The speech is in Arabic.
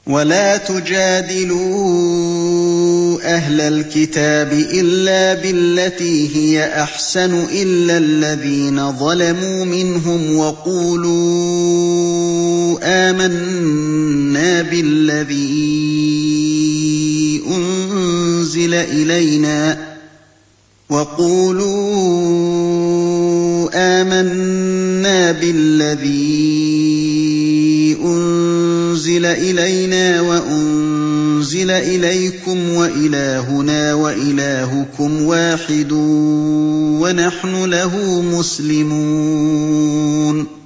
وَلَا تُجَادِلُوا أَهْلَ الْكِتَابِ إِلَّا بِالَّتِي هِيَ أَحْسَنُ إِلَّا الَّذِينَ ظَلَمُوا مِنْهُمْ وَقُولُوا آمَنَّا بِالَّذِي أُنزِلَ إِلَيْنَا وَأُنزِلَ إِلَيْكُمْ وَإِلَٰهُنَا وَإِلَٰهُكُمْ وَاحِدٌ وَنَحْنُ لَهُ مُسْلِمُونَ